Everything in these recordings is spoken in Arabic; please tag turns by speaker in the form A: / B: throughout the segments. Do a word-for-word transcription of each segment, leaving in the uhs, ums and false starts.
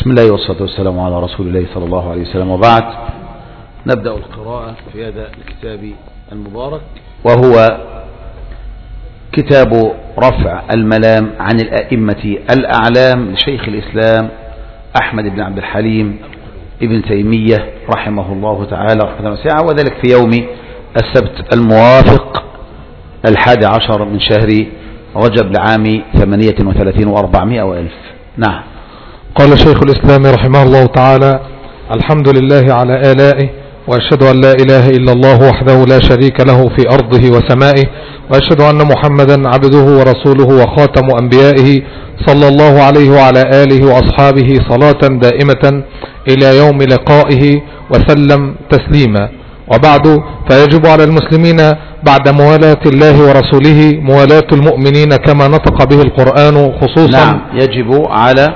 A: بسم الله والصلاة والسلام على رسول الله صلى الله عليه وسلم، وبعد. نبدأ القراءة في هذا الكتاب المبارك، وهو كتاب رفع الملام عن الأئمة الأعلام لشيخ الإسلام أحمد بن عبد الحليم ابن تيمية رحمه الله تعالى رحمة واسعة، وذلك في يوم السبت الموافق الحادي عشر من شهر رجب لعام ثمانية وثلاثين وأربعمائة وألف. نعم.
B: قال شيخ الإسلام رحمه الله تعالى: الحمد لله على آلائه، وأشهد أن لا إله إلا الله وحده لا شريك له في أرضه وسمائه، وأشهد أن محمدا عبده ورسوله وخاتم أنبيائه صلى الله عليه وعلى آله وأصحابه صلاة دائمة إلى يوم لقائه وسلم تسليما. وبعد، فيجب على المسلمين بعد موالاة الله ورسوله موالاة المؤمنين كما نطق به القرآن خصوصا.
A: نعم، يجب على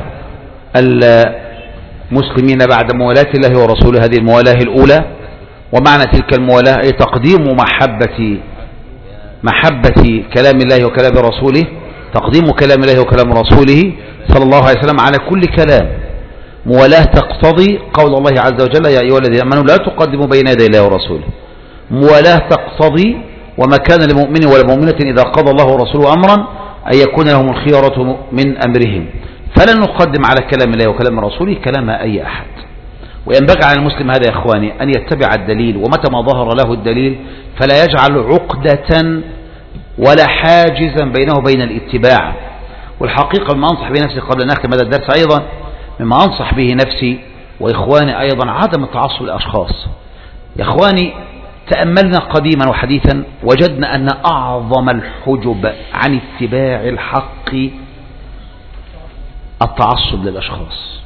A: المسلمين بعد موالاة الله ورسوله هذه الموالاة الأولى، ومعنى تلك الموالاة أي تقديم محبة محبة كلام الله وكلام رسوله، تقديم كلام الله وكلام رسوله صلى الله عليه وسلم على كل كلام. موالاة تقتضي قول الله عز وجل: يا أيها الذين آمنوا لا تقدموا بين يدي الله ورسوله. موالاة تقتضي وما كان لمؤمن ولا مؤمنة إذا قضى الله ورسوله أمرا أن يكون لهم الخيرة من أمرهم، فلن نقدم على كلام الله وكلام رسوله كلام أي أحد. وينبغي على المسلم هذا يا إخواني أن يتبع الدليل، ومتى ما ظهر له الدليل فلا يجعل عقدة ولا حاجزا بينه وبين الاتباع. والحقيقة مما أنصح به نفسي قبل أن أختم هذا الدرس أيضا، مما أنصح به نفسي وإخواني أيضا، عدم التعصب للأشخاص. يا إخواني، تأملنا قديما وحديثا وجدنا أن أعظم الحجب عن اتباع الحق التعصب للأشخاص.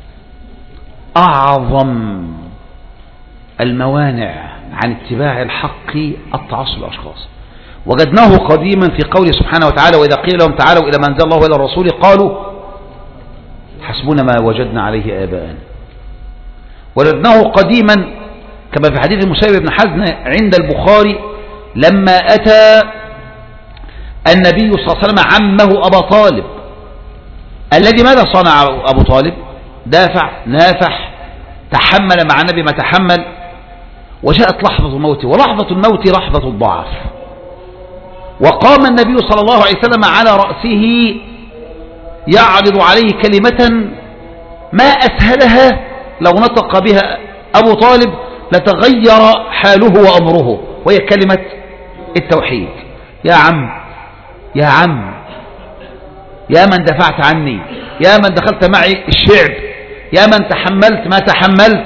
A: أعظم الموانع عن اتباع الحق التعصب للأشخاص. وجدناه قديما في قوله سبحانه وتعالى: وإذا قيل لهم تعالوا إلى ما أنزل الله وإلى الرسول قالوا حسبنا ما وجدنا عليه آباءنا. وجدناه قديما كما في حديث المسيب بن حزن عند البخاري لما أتى النبي صلى الله عليه وسلم عمه أبا طالب، الذي ماذا صنع أبو طالب؟ دافع، نافح، تحمل مع النبي ما تحمل، وجاءت لحظة موته، ولحظة الموت لحظة الضعف. وقام النبي صلى الله عليه وسلم على رأسه يعرض عليه كلمة ما أسهلها لو نطق بها أبو طالب لتغير حاله وأمره، وهي كلمة التوحيد. يا عم، يا عم، يا من دفعت عني، يا من دخلت معي الشعب، يا من تحملت ما تحملت،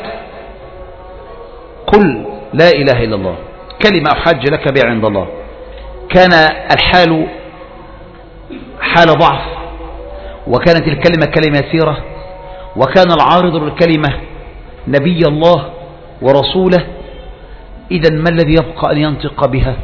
A: قل لا إله إلا الله، كلمة أحج لك بها عند الله. كان الحال حال ضعف، وكانت الكلمة كلمة يسيرة، وكان العارض للكلمة نبي الله ورسوله. إذن ما الذي يبقى أن ينطق بها؟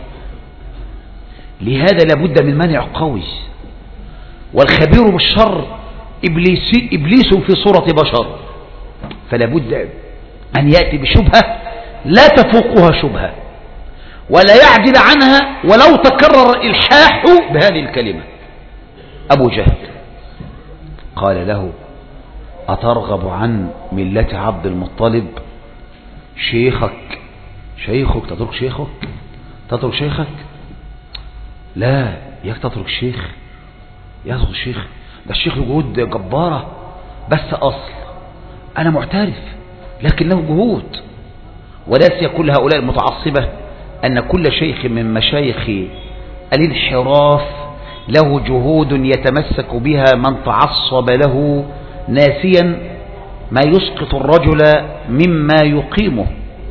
A: لهذا لابد من منع قوي. والخبير بالشر إبليس, إبليس في صورة بشر، فلا بد أن يأتي بشبهة لا تفوقها شبهة ولا يعدل عنها ولو تكرر الإلحاح بهذه الكلمة. أبو جهل قال له: أترغب عن ملة عبد المطلب؟ شيخك شيخك تترك شيخك تترك شيخك لا ياك تترك الشيخ، يترك الشيخ، ده الشيخ له جهود جبارة، بس أصل أنا معترف لكن له جهود. وليس كل هؤلاء المتعصبة أن كل شيخ من مشايخ الانحراف له جهود يتمسك بها من تعصب له، ناسيا ما يسقط الرجل مما يقيمه.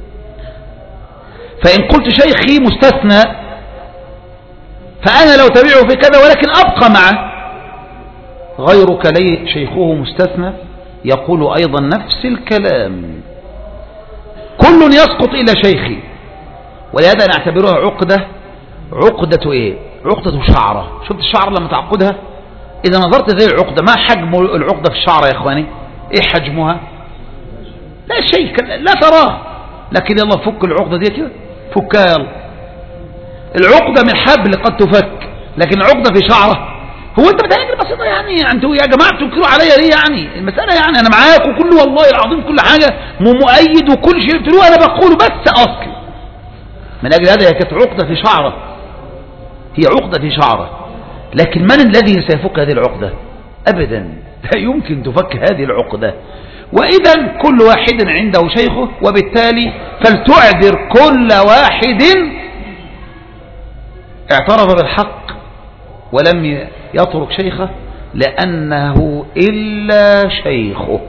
A: فإن قلت شيخي مستثنى فأنا لو تبعه في كذا ولكن أبقى معه. غيرك لي شيخه مستثنى يقول أيضا نفس الكلام. كل يسقط إلا شيخي. ولهذا نعتبرها عقدة. عقدة إيه؟ عقدة شعرة. شفت الشعر لما تعقدها؟ إذا نظرت زي العقدة، ما حجم العقدة في الشعر يا إخواني؟ إيه حجمها؟ لا شيء، لا تراه، لكن يلا فك العقدة دي كده، فكها يلا. العقدة من حبل قد تفك، لكن العقدة في شعرة هو انت بتهاجر بسيطة يعني انتوا يا جماعة بتنكروا عليا ليه يعني؟ المسألة يعني انا معاك وكل والله العظيم كل حاجة مؤيد وكل شيء بتقولوه انا بقوله، بس اصل من اجل هذا هي كانت عقدة في شعره، هي عقدة في شعره، لكن من الذي سيفك هذه العقدة؟ ابدا لا يمكن تفك هذه العقدة. واذا كل واحد عنده شيخه، وبالتالي فلتعذر كل واحد اعترف بالحق ولم يترك شيخه لأنه إلا شيخه.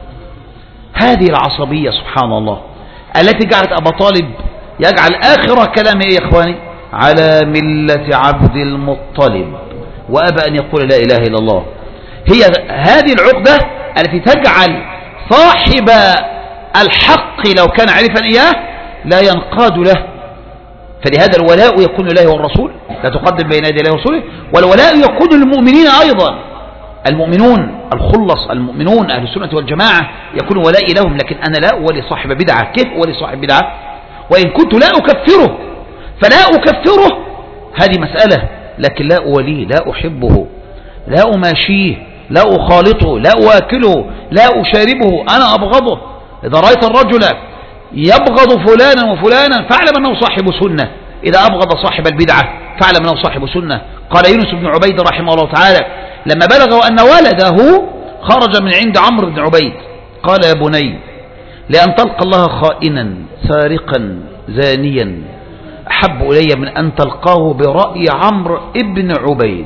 A: هذه العصبية سبحان الله التي جعلت أبا طالب يجعل آخر كلامه يا إخواني على ملة عبد المطلب، وأبى أن يقول لا إله إلا الله. هي هذه العقدة التي تجعل صاحب الحق لو كان عارفا إياه لا ينقاد له. فلهذا الولاء يكون لله والرسول، لا تقدم بين يدي الله ورسوله، والولاء يكون للمؤمنين أيضا. المؤمنون الخلص، المؤمنون أهل السنة والجماعة يكون ولائي لهم، لكن أنا لا أولي صاحب بدعة. كيف أولي صاحب بدعة وإن كنت لا أكفره؟ فلا أكفره هذه مسألة، لكن لا أوليه، لا أحبه، لا أماشيه، لا أخالطه، لا أواكله، لا أشاربه، أنا أبغضه. إذا رأيت الرجل يبغض فلانا وفلانا فاعلم أنه صاحب سنة، إذا أبغض صاحب البدعة فاعلم أنه صاحب سنة. قال يونس بن عبيد رحمه الله تعالى لما بلغوا أن ولده خرج من عند عمرو بن عبيد قال يا بني لأن تلقى الله خائنا سارقا زانيا أحب إلي من أن تلقاه برأي عمرو ابن عبيد،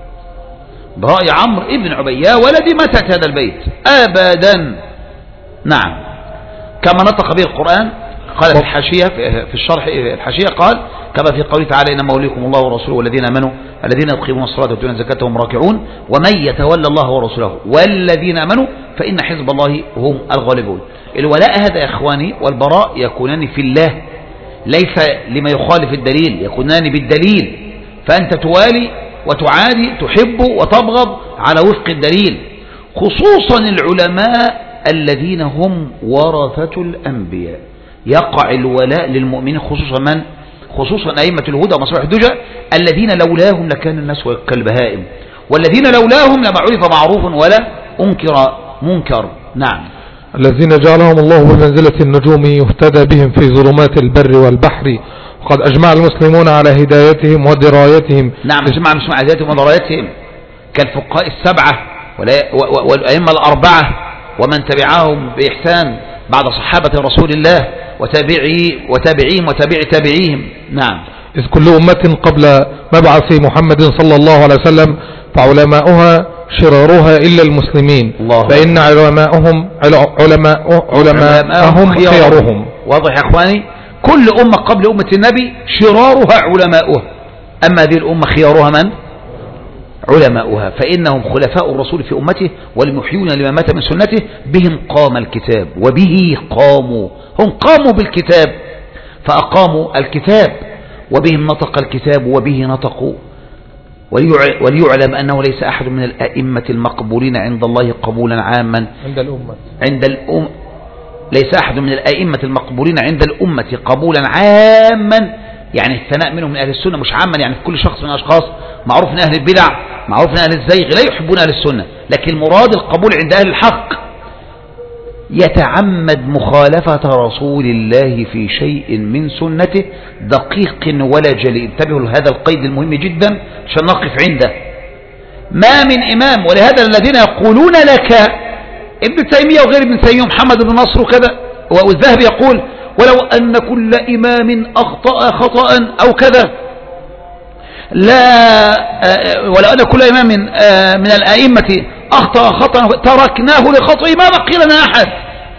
A: برأي عمرو ابن عبيد. يا ولدي ما تأتي هذا البيت أبدا. نعم، كما نطق به القرآن قال في الحاشية في الشرح الحاشية قال كما في قوله تعالى إنما وليكم الله ورسوله والذين آمنوا الذين يقيمون الصلاة ويؤتون الزكاة وهم راكعون ومن يتولى الله ورسوله والذين آمنوا فإن حزب الله هم الغالبون. الولاء هذا يا إخواني والبراء يكونان في الله، ليس لما يخالف الدليل، يكونان بالدليل. فأنت توالي وتعادي، تحب وتبغض على وفق الدليل، خصوصا العلماء الذين هم ورثة الأنبياء. يقع الولاء للمؤمنين خصوصا من؟ خصوصا أئمة الهدى ومصابيح الدجى الذين لولاهم لكان الناس كالبهائم، والذين لولاهم لما عرف معروف ولا أنكر منكر. نعم،
B: الذين جعلهم الله بمنزلة النجوم يهتدى بهم في ظلمات البر والبحر، وقد أجمع المسلمون على هدايتهم ودرايتهم.
A: نعم، أجمع المسلمون على هدايتهم ودرايتهم كالفقهاء السبعة والأئمة الأربعة ومن تبعهم بإحسان بعد صحابة رسول الله وتابعي وتابعيهم وتابع تابعيهم. نعم،
B: إذ كل أمة قبل مبعث محمد صلى الله عليه وسلم فعلماؤها شرارها إلا المسلمين، فإن علماءهم علماء علماءهم خيارهم.
A: واضح يا أخواني؟ كل أمة قبل أمة النبي شرارها علماؤها، أما هذه الأمة خيارها من؟ علماؤها، فإنهم خلفاء الرسول في أمته والمحيون لما مات من سنته، بهم قام الكتاب وبه قاموا، هم قاموا بالكتاب فأقاموا الكتاب، وبهم نطق الكتاب وبه نطقوا. وليعلم أنه ليس أحد من الأئمة المقبولين عند الله قبولا عاما
B: عند الأمة
A: عند الأم ليس أحد من الأئمة المقبولين عند الأمة قبولا عاما، يعني الثناء منهم من أهل السنة، مش عاما يعني في كل شخص من الأشخاص، معروف من أهل البدع، معروف من أهل الزيغ لا يحبون أهل السنة، لكن المراد القبول عند أهل الحق. يتعمد مخالفة رسول الله في شيء من سنته دقيق ولا جلي. انتبهوا لهذا القيد المهم جدا عشان نقف عنده. ما من إمام، ولهذا الذين يقولون لك ابن تيمية وغير ابن تيمية محمد بن نصر وكذا، والذهبي يقول ولو أن كل إمام أخطأ خطأ أو كذا لا ولو أن كل إمام من الأئمة أخطأ خطأ تركناه لخطئه ما بقي لنا أحد.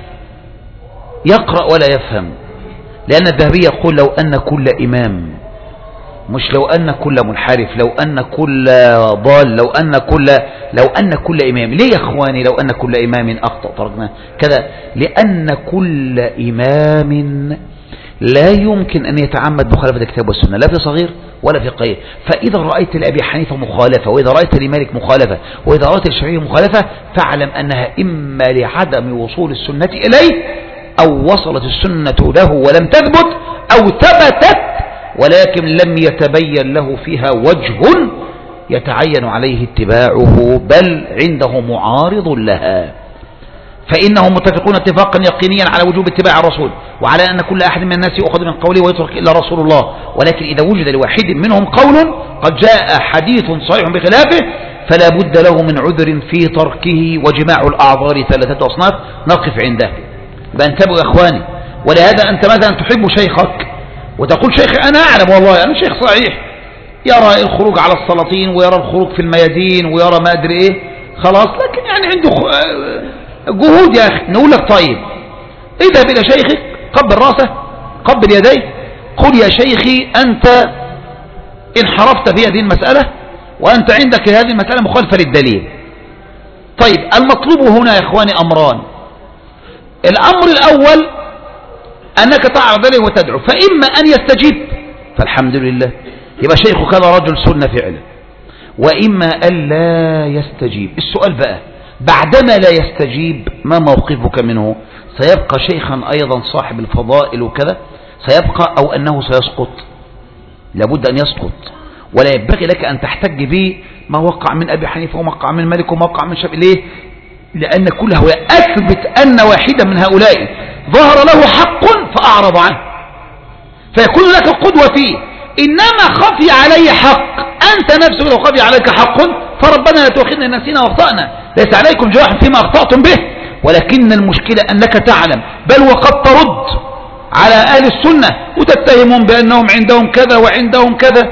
A: يقرأ ولا يفهم، لأن الذهبي يقول لو أن كل إمام، مش لو أن كل منحرف، لو أن كل ضال، لو أن كل لو أن كل إمام. ليه يا إخواني لو أن كل إمام أخطأ تركناه كذا؟ لأن كل إمام لا يمكن أن يتعمد مخالفة الكتاب والسنة لا في صغير ولا في قليل. فإذا رأيت لأبي حنيفة مخالفة، وإذا رأيت لمالك مخالفة، وإذا رأيت للشافعي مخالفة، فاعلم أنها إما لعدم وصول السنة إليه، أو وصلت السنة له ولم تثبت، أو ثبتت ولكن لم يتبين له فيها وجه يتعين عليه اتباعه، بل عنده معارض لها، فإنهم متفقون اتفاقا يقينيا على وجوب اتباع الرسول، وعلى أن كل أحد من الناس يؤخذ من قوله ويترك إلا رسول الله. ولكن إذا وجد لواحد منهم قول قد جاء حديث صحيح بخلافه فلا بد له من عذر في تركه، وجماع الأعذار ثلاثة أصناف نقف عنده. فانتبهوا يا إخواني. ولهذا أنت مثلا تحب شيخك وتقول شيخي أنا أعلم والله أنا شيخ صحيح، يرى الخروج على السلاطين ويرى الخروج في الميادين ويرى ما أدري إيه، خلاص، لكن يعني عنده جهود يا أخي. نقول لك طيب اذهب إلى شيخك، قبل راسه، قبل يديه، قل يا شيخي أنت انحرفت في هذه المسألة وأنت عندك هذه المسألة مخالفة للدليل. طيب المطلوب هنا يا إخواني أمران. الأمر الأول أنك تعرض عليه وتدعو، فإما أن يستجيب فالحمد لله يبقى شيخك هذا رجل سنة فعلا، وإما أن لا يستجيب. السؤال بقى بعدما لا يستجيب ما موقفك منه؟ سيبقى شيخا أيضا صاحب الفضائل وكذا سيبقى، أو أنه سيسقط؟ لابد أن يسقط، ولا ينبغي لك أن تحتج به ما وقع من أبي حنيفة وما وقع من مالك وما وقع من شافعي. ليه؟ لأن كل هو أثبت أن واحدا من هؤلاء ظهر له حق فأعرض عنه فيكون لك القدوة فيه. إنما خفي علي حق، أنت نفسك لو خفي عليك حق فربنا لا تؤاخذنا إن نسينا واخطأنا، ليس عليكم جراح فيما أخطأتم به، ولكن المشكلة أنك تعلم بل وقد ترد على أهل السنة وتتهمون بأنهم عندهم كذا وعندهم كذا،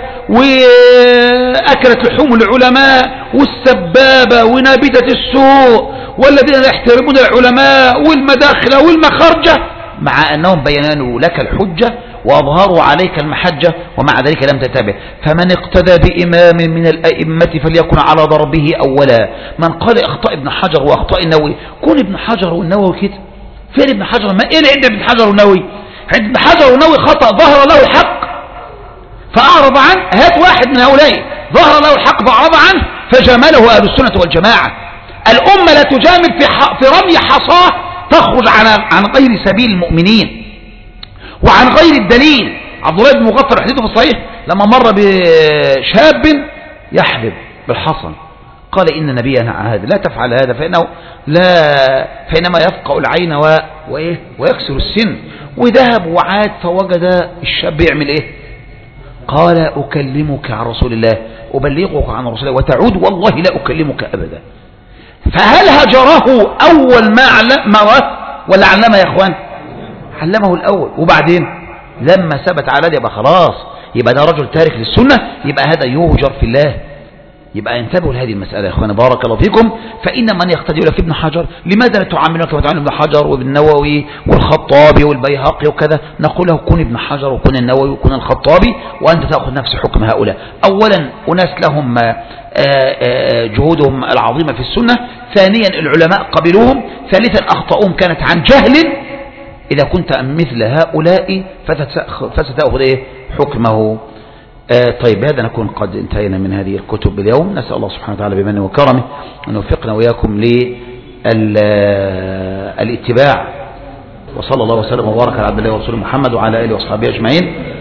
A: وأكلت لحوم العلماء والسبابة ونابتة السوء والذين لا يحترمون العلماء والمداخلة والمخرجة، مع أنهم بينوا لك الحجة وأظهروا عليك المحجة ومع ذلك لم تتابع. فمن اقتدى بإمام من الأئمة فليكن على ضربه أولا. من قال اخطاء ابن حجر واخطاء النووي، كون ابن حجر والنووي كده، فين ابن حجر؟ ما إيه اللي عند ابن حجر والنووي؟ عند ابن حجر والنووي خطأ ظهر له الحق فأعرض عنه، هات واحد من هؤلاء ظهر له الحق فأعرض عنه فجامله أهل السنة والجماعة. الأمة لا تجامل في, في رمي حصاه تخرج عن, عن غير سبيل المؤمنين وعن غير الدليل. عبد الله بن مغفر حديثه في الصحيح لما مر بشاب يحلب بالحصن قال إن نبينا عهد لا تفعل هذا فإنه لا فإنما يفقع العين و... وإيه ويكسر السن. وذهب وعاد فوجد الشاب يعمل إيه؟ قال أكلمك عن رسول الله، أبلغك عن رسول الله، وتعود والله لا أكلمك أبدا. فهل هجره أول ما علمه ولا علمه يا إخوان؟ علمه الأول، وبعدين لما ثبت على ذلك يبقى خلاص، يبقى ده رجل تارك للسنة، يبقى هذا يهجر في الله. يبقى انتبهوا لهذه المسألة يا إخواني بارك الله فيكم. فإن من يقتدي لك ابن حجر لماذا لا تعاملون كما تعامل ابن حجر وابن النووي والخطابي والبيهقي وكذا؟ نقول له كن ابن حجر وكن النووي وكن الخطابي وأنت تأخذ نفس حكم هؤلاء. أولا أناس لهم جهودهم العظيمة في السنة، ثانيا العلماء قبلوهم، ثالثا أخطأهم كانت عن جهل. إذا كنت مثل هؤلاء فستأخذ إيه حكمه. آه طيب هذا نكون قد انتهينا من هذه الكتب اليوم. نسأل الله سبحانه وتعالى بمنه وكرمه أن يوفقنا وإياكم للاتباع. وصلى الله وسلم وبارك على عبد الله ورسوله محمد وعلى آله وأصحابه أجمعين.